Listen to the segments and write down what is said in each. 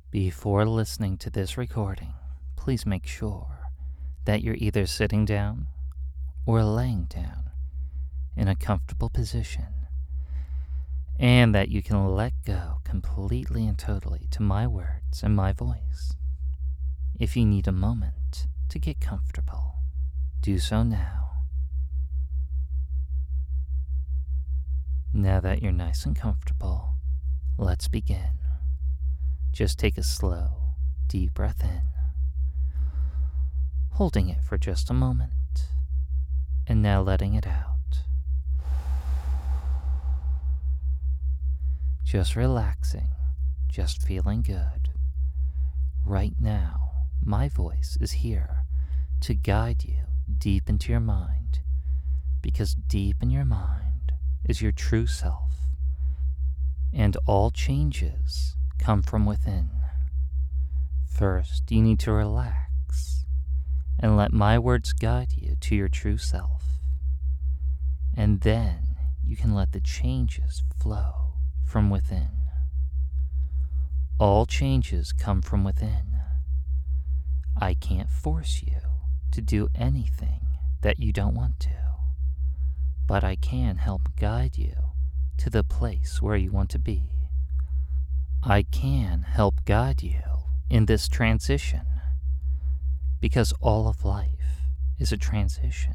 Before listening to this recording, please make sure that you're either sitting down or laying down in a comfortable position, and that you can let go completely and totally to my words and my voice. If you need a moment to get comfortable, do so now. Now that you're nice and comfortable, let's begin. Just take a slow, deep breath in, holding it for just a moment, and now letting it out. Just relaxing, just feeling good. Right now, my voice is here to guide you deep into your mind, because deep in your mind is your true self, and all changes come from within. First, you need to relax and let my words guide you to your true self. And then you can let the changes flow from within. All changes come from within. I can't force you to do anything that you don't want to, but I can help guide you to the place where you want to be. I can help guide you in this transition, because all of life is a transition.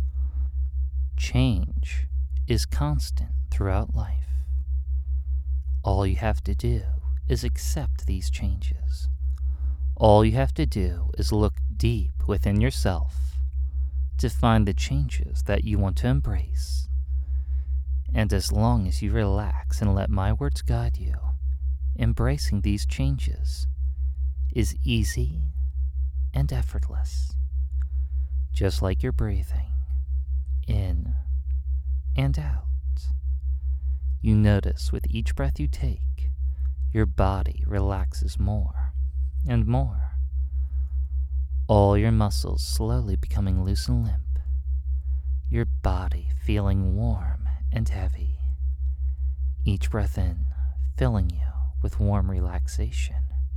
Change is constant throughout life. All you have to do is accept these changes. All you have to do is look deep within yourself to find the changes that you want to embrace. And as long as you relax and let my words guide you, embracing these changes is easy and effortless, just like you're breathing in and out. You notice with each breath you take, your body relaxes more and more, all your muscles slowly becoming loose and limp, your body feeling warm and heavy, each breath in filling you with warm relaxation.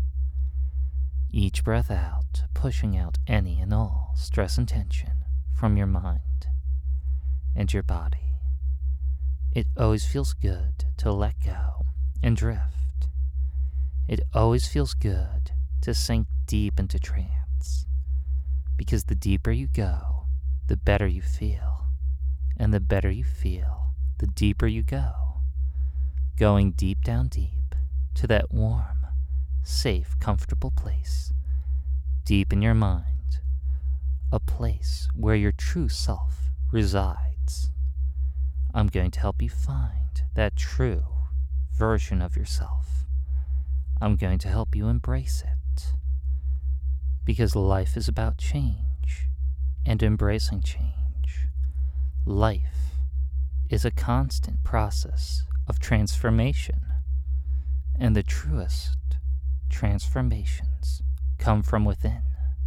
Each breath out, pushing out any and all stress and tension from your mind and your body. It always feels good to let go and drift. It always feels good to sink deep into trance, because the deeper you go, the better you feel, and the better you feel, the deeper you go, going deep down deep to that warm, safe, comfortable place, deep in your mind, a place where your true self resides. I'm going to help you find that true version of yourself. I'm going to help you embrace it, because life is about change and embracing change. Life is a constant process of transformation, and the truest transformations come from within.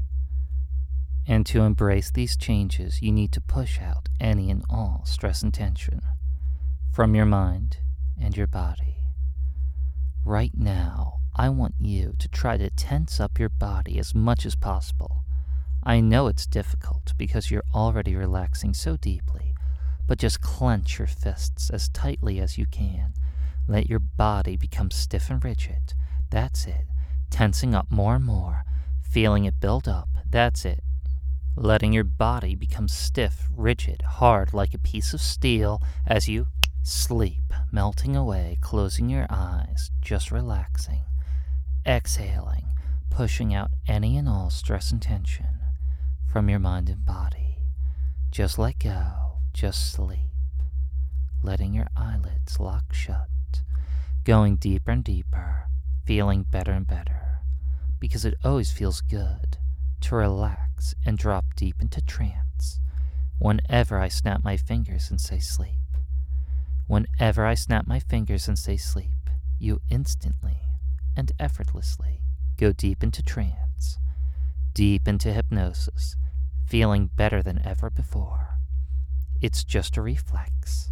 And to embrace these changes, you need to push out any and all stress and tension from your mind and your body. Right now, I want you to try to tense up your body as much as possible. I know it's difficult because you're already relaxing so deeply, but just clench your fists as tightly as you can. Let your body become stiff and rigid. That's it. Tensing up more and more, feeling it build up. That's it. Letting your body become stiff, rigid, hard like a piece of steel as you sleep, melting away, closing your eyes, just relaxing. Exhaling, pushing out any and all stress and tension from your mind and body. Just let go, just sleep, letting your eyelids lock shut, going deeper and deeper, feeling better and better, because it always feels good to relax and drop deep into trance whenever I snap my fingers and say sleep. Whenever I snap my fingers and say sleep, you instantly and effortlessly go deep into trance, deep into hypnosis, feeling better than ever before. It's just a reflex,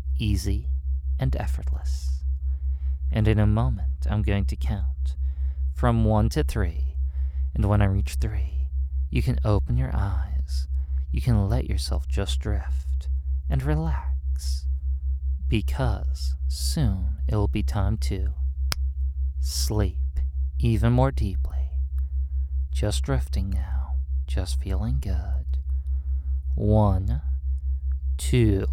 easy and effortless. And in a moment, I'm going to count from 1 to 3. And when I reach 3, you can open your eyes. You can let yourself just drift and relax, because soon it will be time to sleep even more deeply. Just drifting now, just feeling good. 1, 2,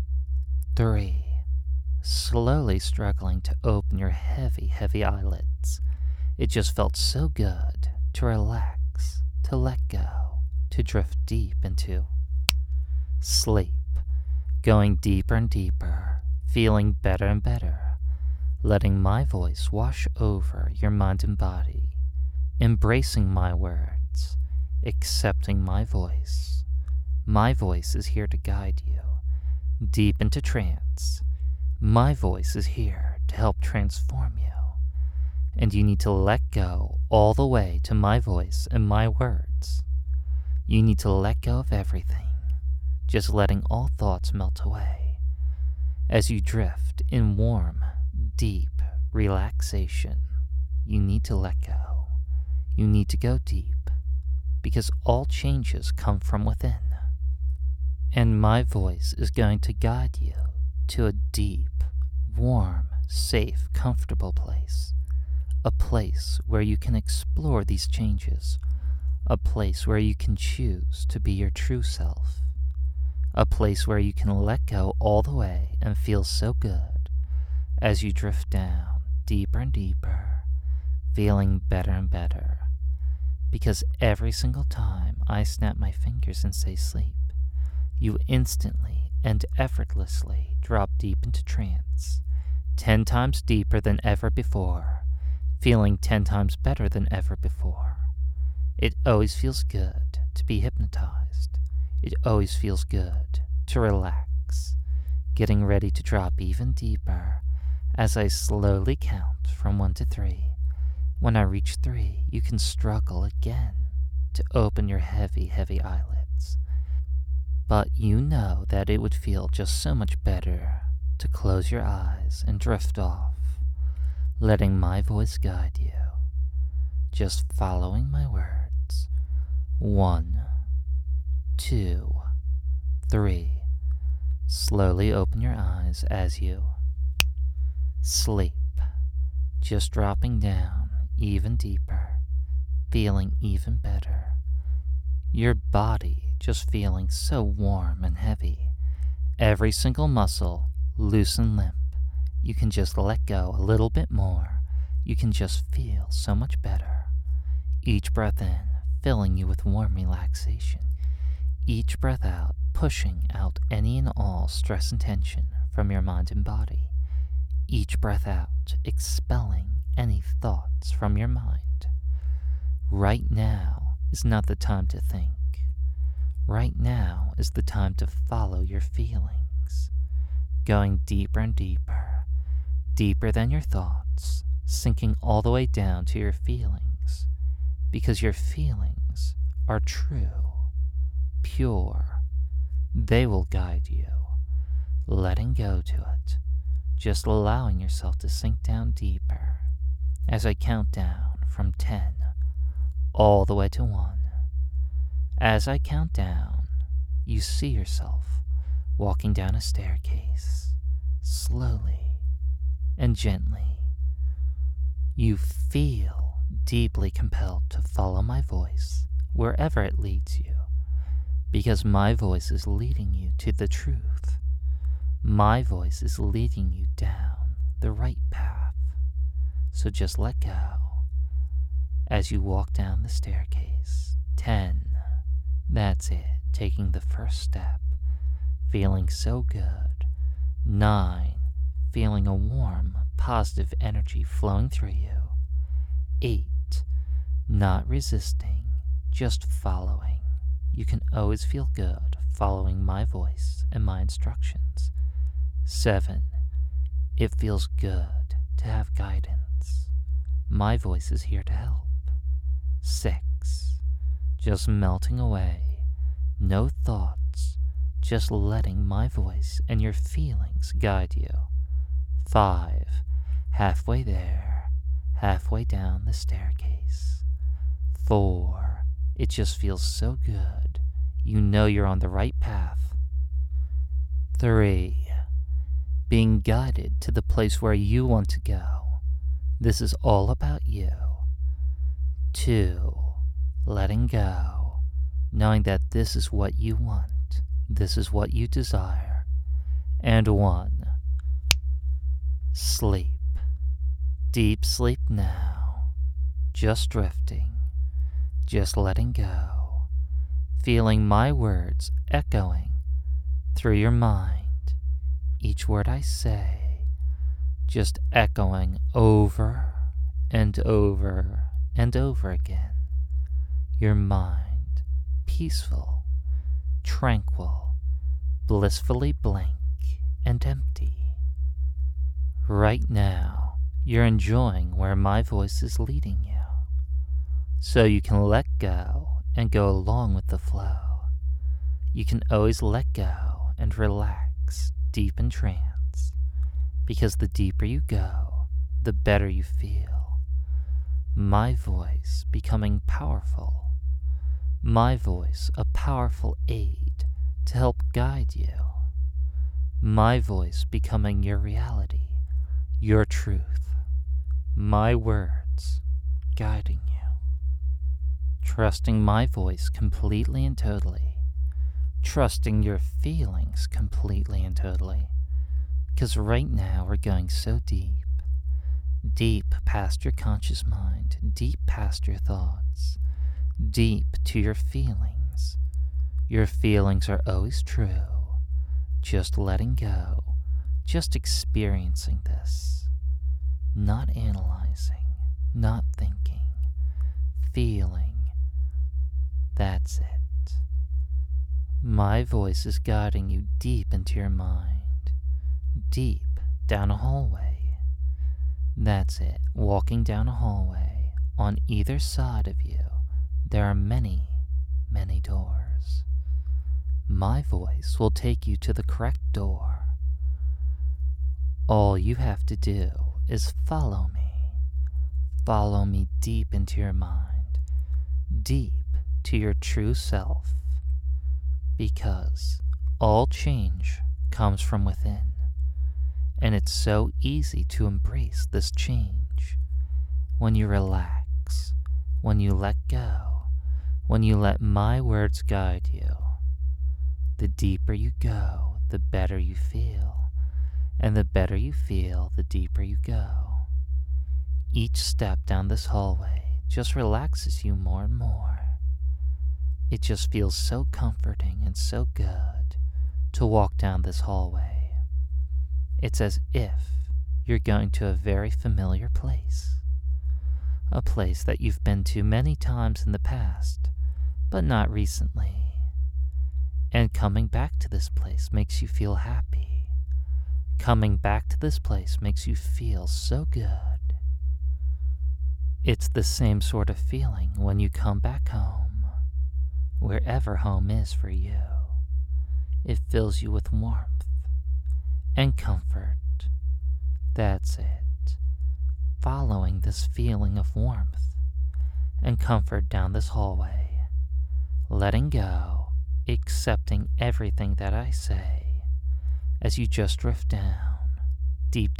3. Slowly struggling to open your heavy, heavy eyelids. It just felt so good to relax, to let go, to drift deep into sleep. Going deeper and deeper, feeling better and better. Letting my voice wash over your mind and body. Embracing my words, accepting my voice. My voice is here to guide you deep into trance. My voice is here to help transform you. And you need to let go all the way to my voice and my words. You need to let go of everything, just letting all thoughts melt away. As you drift in warm, deep relaxation, you need to let go. You need to go deep, because all changes come from within. And my voice is going to guide you to a deep, warm, safe, comfortable place. A place where you can explore these changes. A place where you can choose to be your true self. A place where you can let go all the way and feel so good as you drift down deeper and deeper, feeling better and better. Because every single time I snap my fingers and say sleep, you instantly and effortlessly drop deep into trance, 10 times deeper than ever before, feeling 10 times better than ever before. It always feels good to be hypnotized. It always feels good to relax, getting ready to drop even deeper as I slowly count from 1 to 3. When I reach 3, you can struggle again to open your heavy, heavy eyelids. But you know that it would feel just so much better to close your eyes and drift off, letting my voice guide you, just following my words. 1, 2, 3. Slowly open your eyes as you sleep, just dropping down even deeper, feeling even better. Your body just feeling so warm and heavy. Every single muscle loose and limp. You can just let go a little bit more. You can just feel so much better. Each breath in, filling you with warm relaxation. Each breath out, pushing out any and all stress and tension from your mind and body. Each breath out, expelling any thoughts from your mind. Right now is not the time to think. Right now is the time to follow your feelings, going deeper and deeper, deeper than your thoughts, sinking all the way down to your feelings, because your feelings are true, pure. They will guide you, letting go to it, just allowing yourself to sink down deeper as I count down from 10 all the way to 1. As I count down, you see yourself walking down a staircase, slowly and gently. You feel deeply compelled to follow my voice wherever it leads you, because my voice is leading you to the truth. My voice is leading you down the right path. So just let go as you walk down the staircase. 10. That's it, taking the first step, feeling so good. 9, feeling a warm, positive energy flowing through you. 8, not resisting, just following. You can always feel good following my voice and my instructions. 7, it feels good to have guidance. My voice is here to help. 6, just melting away, no thoughts, just letting my voice and your feelings guide you. 5, halfway there, halfway down the staircase. 4, it just feels so good. You know you're on the right path. 3, being guided to the place where you want to go. This is all about you. 2, letting go, knowing that this is what you want, this is what you desire. And 1, sleep. Deep sleep now, just drifting, just letting go, feeling my words echoing through your mind. Each word I say, just echoing over and over and over again. Your mind, peaceful, tranquil, blissfully blank and empty. Right now, you're enjoying where my voice is leading you, so you can let go and go along with the flow. You can always let go and relax deep in trance, because the deeper you go, the better you feel. My voice becoming powerful. My voice a powerful aid to help guide you. My voice becoming your reality, your truth. My words guiding you. Trusting my voice completely and totally. Trusting your feelings completely and totally. Because right now we're going so deep. Deep past your conscious mind. Deep past your thoughts. Deep to your feelings. Your feelings are always true. Just letting go. Just experiencing this. Not analyzing, not thinking, feeling. That's it. My voice is guiding you deep into your mind, deep down a hallway. That's it, walking down a hallway. On either side of you, there are many, many doors. My voice will take you to the correct door. All you have to do is follow me. Follow me deep into your mind, deep to your true self, because all change comes from within, and it's so easy to embrace this change when you relax, when you let go, when you let my words guide you. The deeper you go, the better you feel. And the better you feel, the deeper you go. Each step down this hallway just relaxes you more and more. It just feels so comforting and so good to walk down this hallway. It's as if you're going to a very familiar place. A place that you've been to many times in the past, but not recently. And coming back to this place makes you feel happy. Coming back to this place makes you feel so good. It's the same sort of feeling when you come back home, wherever home is for you. It fills you with warmth and comfort. That's it. Following this feeling of warmth and comfort down this hallway, letting go, accepting everything that I say, as you just drift down deep.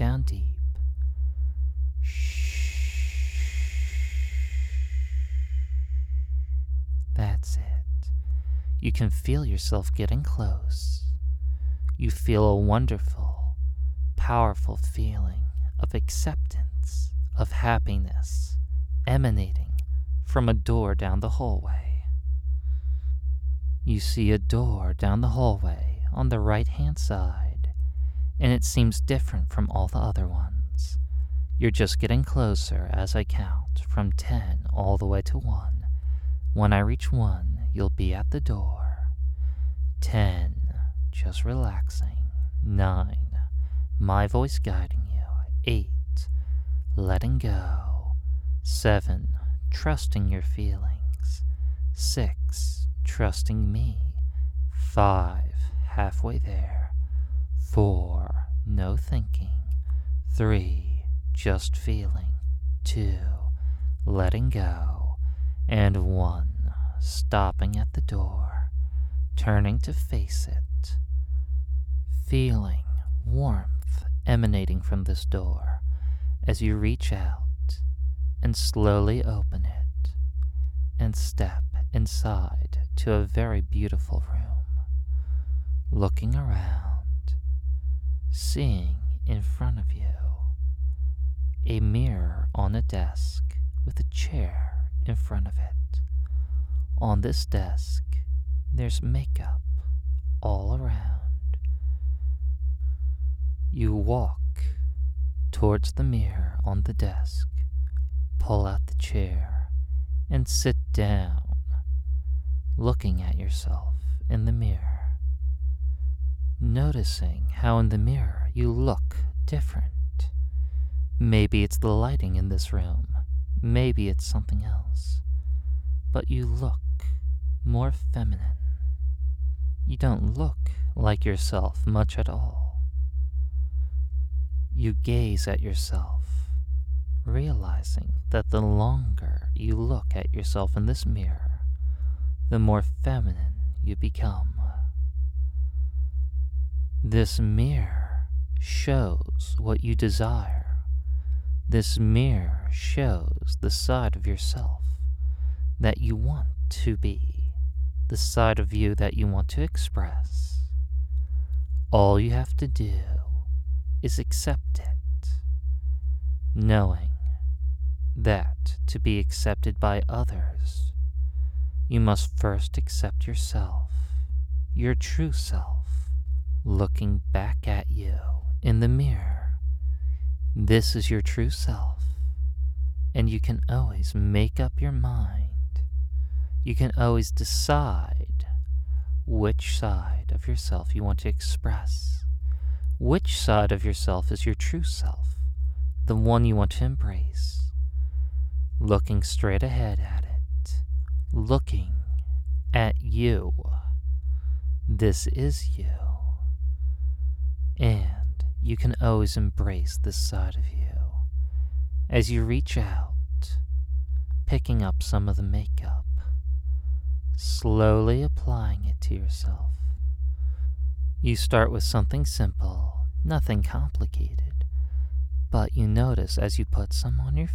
That's it. You can feel yourself getting close. You feel a wonderful, powerful feeling of acceptance, of happiness, emanating from a door down the hallway. You see a door down the hallway on the right-hand side, and it seems different from all the other ones. You're just getting closer as I count from 10 all the way to 1. When I reach 1, you'll be at the door. 10, just relaxing. 9, my voice guiding you. 8, letting go. 7, trusting your feelings. 6, trusting me. 5, halfway there. 4, no thinking. 3, just feeling. 2, letting go, and 1, stopping at the door, turning to face it, feeling warmth emanating from this door as you reach out and slowly open it and step inside to a very beautiful room, looking around, seeing in front of you a mirror on a desk with a chair in front of it. On this desk, there's makeup all around. You walk towards the mirror on the desk, pull out the chair, and sit down, looking at yourself in the mirror, noticing how in the mirror you look different. Maybe it's the lighting in this room, maybe it's something else, but you look more feminine. You don't look like yourself much at all. You gaze at yourself, realizing that the longer you look at yourself in this mirror, the more feminine you become. This mirror shows what you desire. This mirror shows the side of yourself that you want to be, the side of you that you want to express. All you have to do is accept it, knowing that to be accepted by others, you must first accept yourself, your true self, looking back at you in the mirror. This is your true self, and you can always make up your mind. You can always decide which side of yourself you want to express. Which side of yourself is your true self, the one you want to embrace. Looking straight ahead at it, looking at you. This is you. And you can always embrace this side of you as you reach out, picking up some of the makeup, slowly applying it to yourself. You start with something simple, nothing complicated, but you notice as you put some on your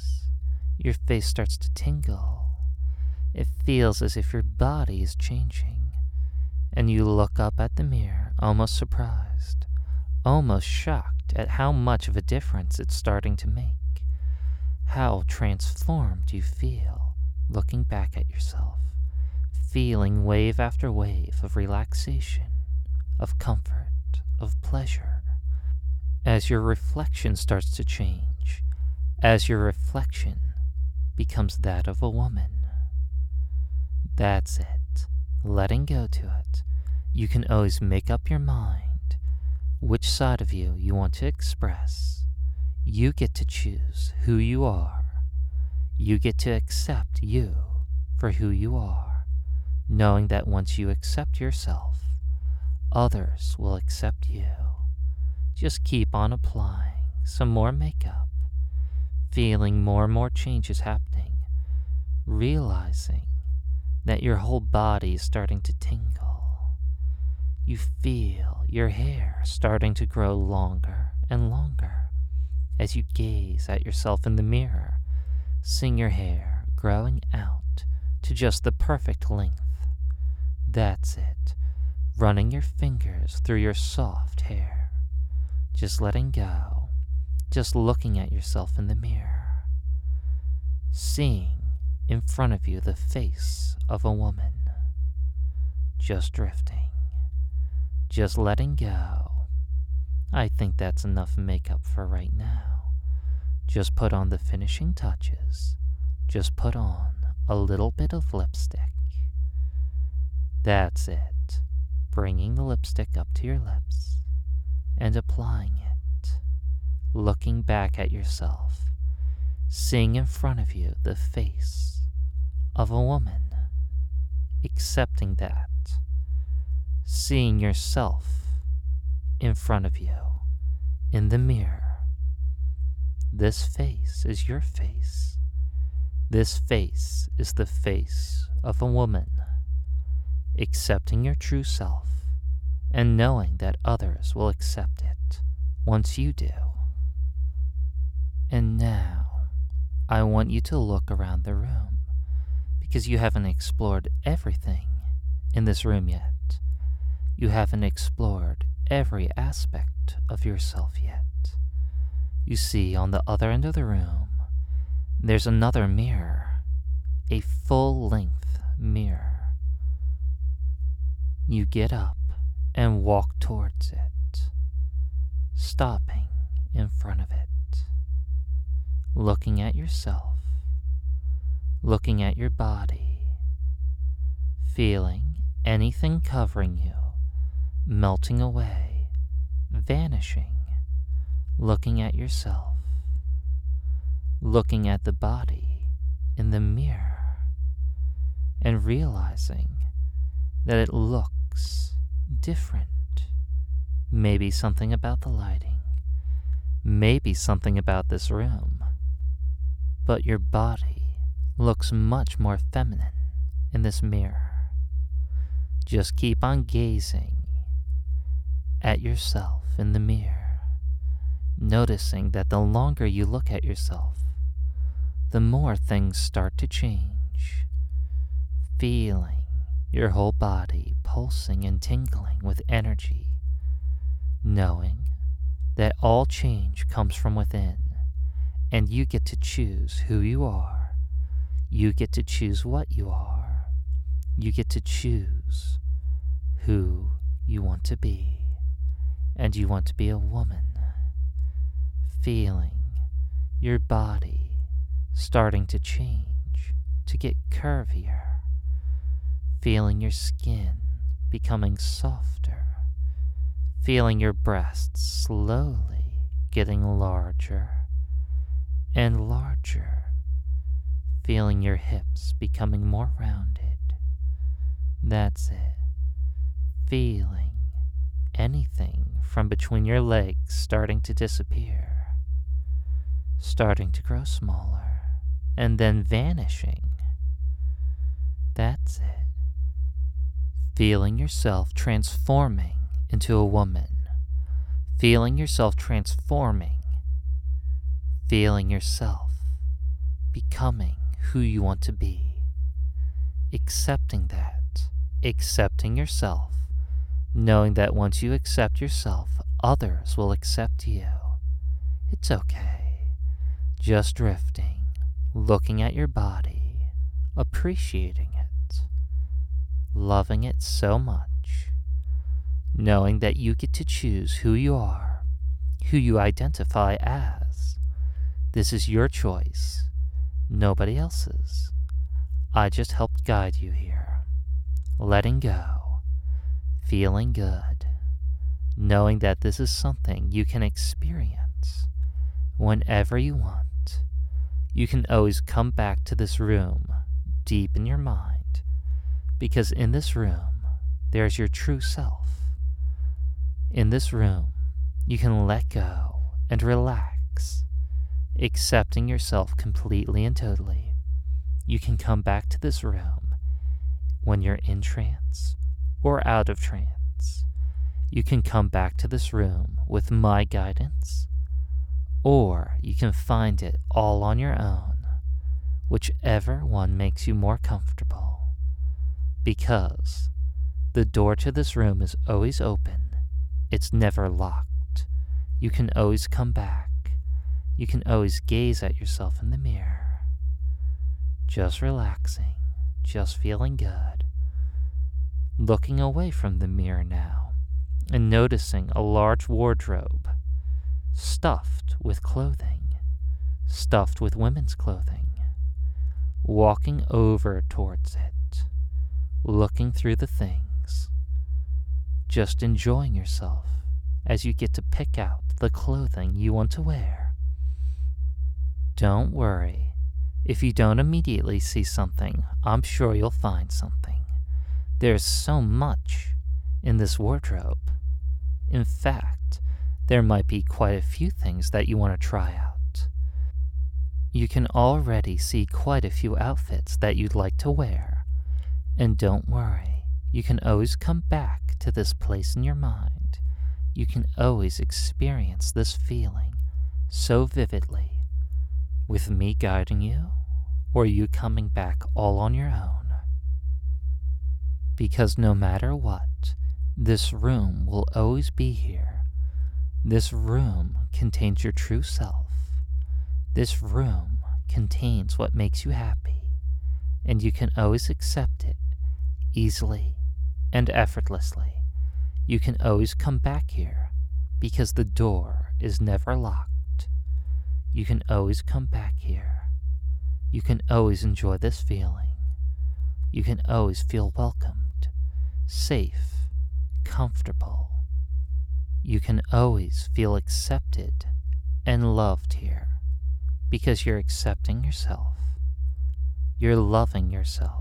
face starts to tingle. It feels as if your body is changing, and you look up at the mirror, almost surprised, almost shocked at how much of a difference it's starting to make. How transformed you feel looking back at yourself, feeling wave after wave of relaxation, of comfort, of pleasure, as your reflection starts to change, as your reflection becomes that of a woman. That's it, letting go to it. You can always make up your mind which side of you want to express. You get to choose who you are. You get to accept you for who you are, knowing that once you accept yourself, others will accept you. Just keep on applying some more makeup, feeling more and more changes happening, realizing that your whole body is starting to tingle. You feel your hair starting to grow longer and longer as you gaze at yourself in the mirror, seeing your hair growing out to just the perfect length. That's it, running your fingers through your soft hair, just letting go, just looking at yourself in the mirror, seeing in front of you the face of a woman, just drifting. Just letting go. I think that's enough makeup for right now. Just put on the finishing touches. Just put on a little bit of lipstick. That's it. Bringing the lipstick up to your lips and applying it. Looking back at yourself. Seeing in front of you the face of a woman. Accepting that. Seeing yourself in front of you in the mirror. this face is your face. This face is the face of a woman, accepting your true self and knowing that others will accept it once you do. And now, I want you to look around the room because you haven't explored everything in this room yet. You haven't explored every aspect of yourself yet. You see, on the other end of the room, there's another mirror, a full-length mirror. You get up and walk towards it, stopping in front of it, looking at yourself, looking at your body, feeling anything covering you melting away, vanishing, looking at yourself, looking at the body in the mirror, and realizing that it looks different. Maybe something about the lighting, maybe something about this room, but your body looks much more feminine in this mirror. Just keep on gazing at yourself in the mirror, noticing that the longer you look at yourself, the more things start to change, feeling your whole body pulsing and tingling with energy, knowing that all change comes from within, and you get to choose who you are. You get to choose what you are. You get to choose who you want to be. And you want to be a woman, feeling your body starting to change, to get curvier, feeling your skin becoming softer, feeling your breasts slowly getting larger and larger, feeling your hips becoming more rounded. That's it. Feeling anything from between your legs starting to disappear, starting to grow smaller, and then vanishing. That's it. Feeling yourself transforming into a woman, feeling yourself transforming, feeling yourself becoming who you want to be, accepting that, accepting yourself, knowing that once you accept yourself, others will accept you. It's okay. Just drifting, looking at your body, appreciating it, loving it so much, knowing that you get to choose who you are, who you identify as. This is your choice, nobody else's. I just helped guide you here. Letting go, feeling good, knowing that this is something you can experience whenever you want. You can always come back to this room deep in your mind, because in this room, there's your true self. In this room, you can let go and relax, accepting yourself completely and totally. You can come back to this room when you're in trance or out of trance. You can come back to this room with my guidance, or you can find it all on your own, whichever one makes you more comfortable. Because the door to this room is always open. It's never locked. You can always come back. You can always gaze at yourself in the mirror. Just relaxing, just feeling good. Looking away from the mirror now and noticing a large wardrobe stuffed with clothing, stuffed with women's clothing. Walking over towards it, looking through the things, just enjoying yourself as you get to pick out the clothing you want to wear. Don't worry, if you don't immediately see something, I'm sure you'll find something. There's so much in this wardrobe. In fact, there might be quite a few things that you want to try out. You can already see quite a few outfits that you'd like to wear. And don't worry, you can always come back to this place in your mind. You can always experience this feeling so vividly, with me guiding you, or you coming back all on your own. Because no matter what, this room will always be here. This room contains your true self. This room contains what makes you happy, and you can always accept it easily and effortlessly. You can always come back here because the door is never locked. You can always come back here. You can always enjoy this feeling. You can always feel welcomed, safe, comfortable. You can always feel accepted and loved here because you're accepting yourself. You're loving yourself.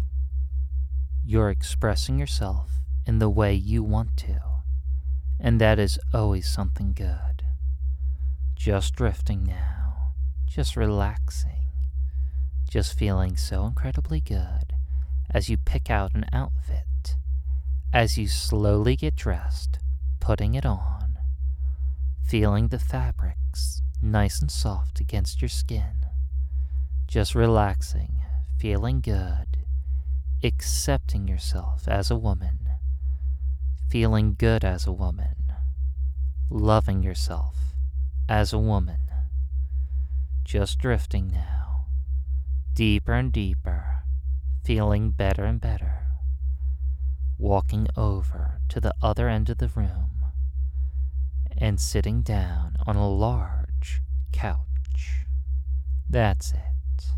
You're expressing yourself in the way you want to, and that is always something good. Just drifting now, just relaxing, just feeling so incredibly good as you pick out an outfit, as you slowly get dressed, putting it on, feeling the fabrics nice and soft against your skin, just relaxing, feeling good, accepting yourself as a woman, feeling good as a woman, loving yourself as a woman, just drifting now, deeper and deeper, feeling better and better, walking over to the other end of the room and sitting down on a large couch. That's it.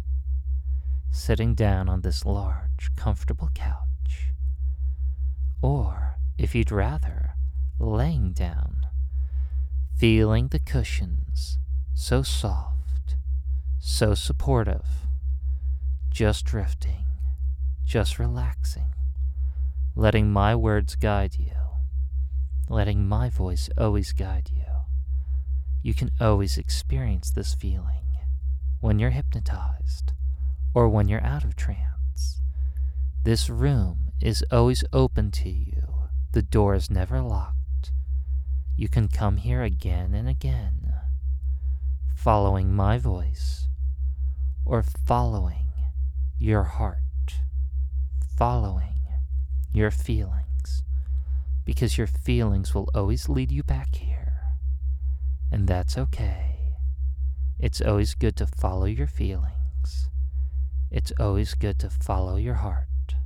Sitting down on this large, comfortable couch. Or, if you'd rather, laying down, feeling the cushions so soft, so supportive, just drifting, just relaxing, letting my words guide you, letting my voice always guide you. You can always experience this feeling when you're hypnotized or when you're out of trance. This room is always open to you. The door is never locked. You can come here again and again, following my voice or following your heart, following your feelings, because your feelings will always lead you back here, and that's okay. It's always good to follow your feelings. It's always good to follow your heart.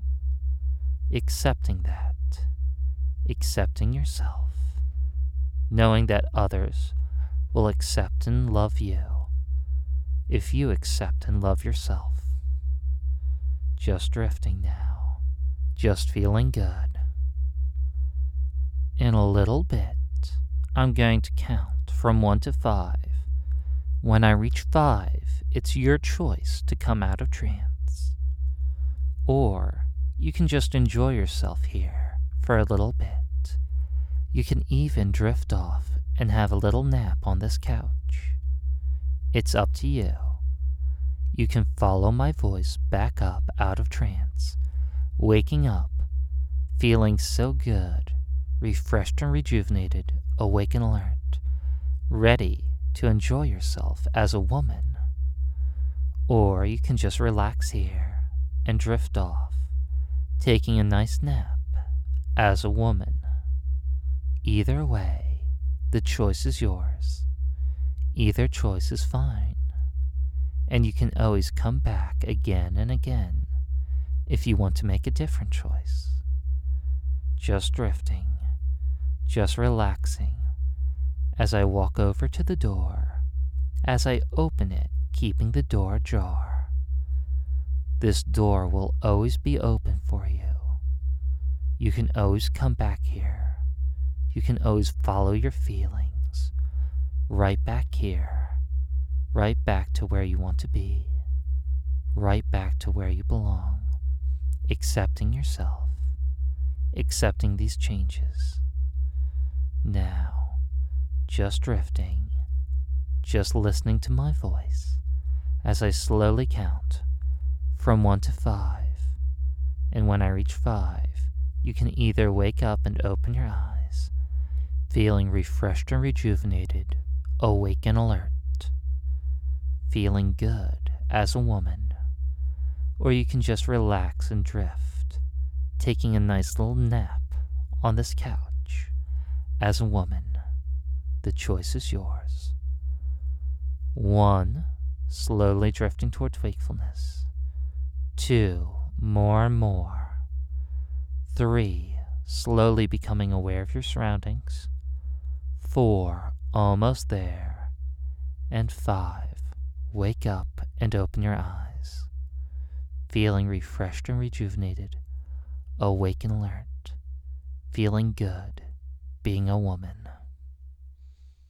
Accepting that, accepting yourself, knowing that others will accept and love you if you accept and love yourself. Just drifting now, just feeling good. In a little bit, I'm going to count from 1 to 5. When I reach 5, it's your choice to come out of trance. Or you can just enjoy yourself here for a little bit. You can even drift off and have a little nap on this couch. It's up to you. You can follow my voice back up out of trance, waking up, feeling so good, refreshed and rejuvenated, awake and alert, ready to enjoy yourself as a woman. Or you can just relax here and drift off, taking a nice nap as a woman. Either way, the choice is yours. Either choice is fine. And you can always come back again and again if you want to make a different choice. Just drifting, just relaxing, as I walk over to the door, as I open it, keeping the door ajar. This door will always be open for you. You can always come back here. You can always follow your feelings. Right back here. Right back to where you want to be. Right back to where you belong. Accepting yourself. Accepting these changes. Now, just drifting. Just listening to my voice as I slowly count from 1 to 5. And when I reach 5, you can either wake up and open your eyes, feeling refreshed and rejuvenated, awake and alert, feeling good as a woman, or you can just relax and drift, taking a nice little nap on this couch as a woman. The choice is yours. 1, slowly drifting towards wakefulness. 2, more and more. 3, slowly becoming aware of your surroundings. 4, almost there. And 5, wake up and open your eyes, feeling refreshed and rejuvenated, awake and alert, feeling good being a woman.